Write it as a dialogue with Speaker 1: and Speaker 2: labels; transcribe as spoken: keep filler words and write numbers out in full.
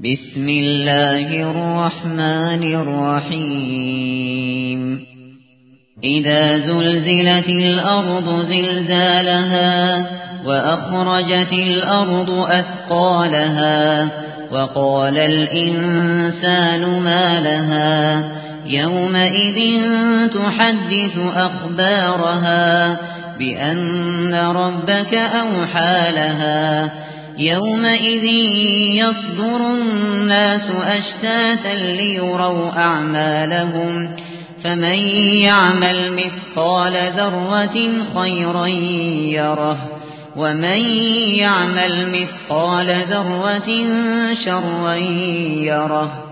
Speaker 1: بسم الله الرحمن الرحيم إذا زلزلت الأرض زلزالها وأخرجت الأرض أثقالها وقال الإنسان ما لها يومئذ تحدث أخبارها بأن ربك أوحى لها يومئذ يصدر الناس أشتاتا ليروا أعمالهم فمن يعمل مثقال ذرة خيرا يره ومن يعمل مثقال ذرة شرا يره